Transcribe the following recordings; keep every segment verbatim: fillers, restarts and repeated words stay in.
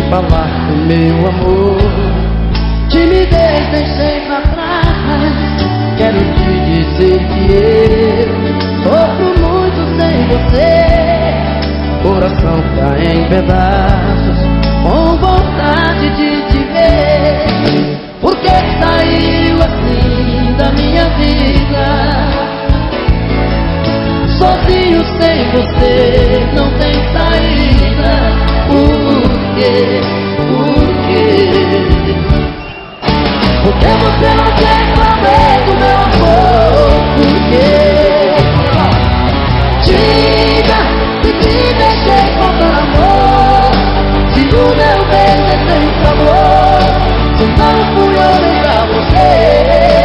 falar do meu amor. Timidez deixei pra trás. Quero te dizer que eu sofro muito sem você. Coração tá em pedaços, com vontade de te ver. Por que saiu assim da minha vida? Sozinho sem você não tem saída. Por quê? Por quê? Porque você não quer saber do meu amor? Por quê? Diga se te deixei faltar amor, se o meu beijo é sem sabor, se não fui homem pra você.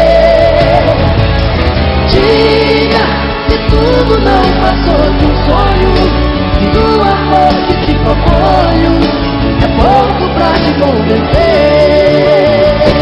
Diga se tudo não passou de um sonho, e do amor que te proponho é pouco pra te convencer.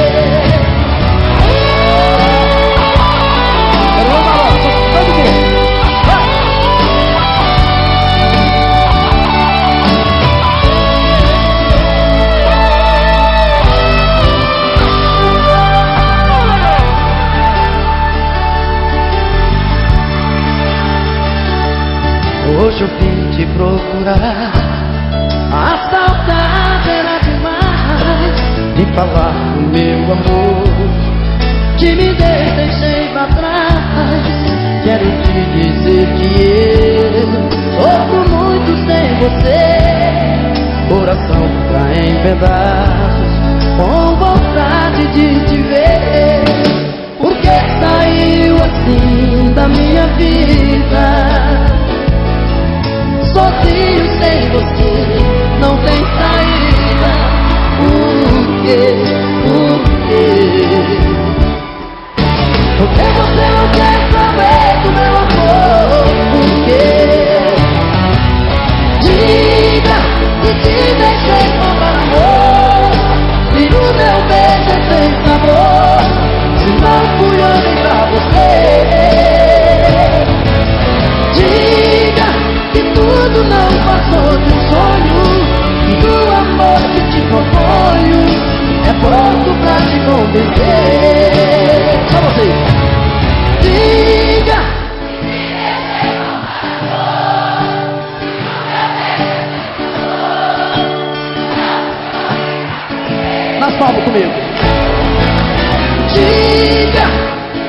Hoje eu vim te procurar, a saudade era demais de falar do meu amor. Timidez deixei pra trás. Quero te dizer que eu sofro muito sem você. Coração tá em pedaços, com vontade de te ver. Por que saiu assim da minha vida? Sozinho sem você não tem saída. Por quê? Por quê? Porque você não quer saber do meu amor? Por quê? Diga se te deixei faltar amor, se o meu beijo é sem sabor, se não fui homem pra você. Diga que tudo não passou de um sonho, e do amor que te proponho é pouco pra te convencer. Só você. Diga nas palmas comigo. Diga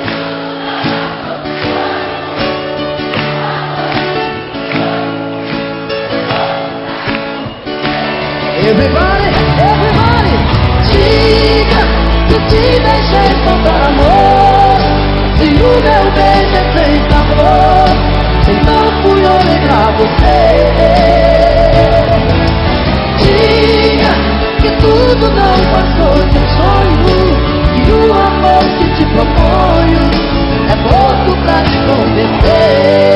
everybody, everybody. Diga se te deixei faltar amor, se o meu beijo é sem sabor, se não fui homem pra você. Diga que tudo não passou de um sonho, e o amor que te proponho é pouco pra te convencer.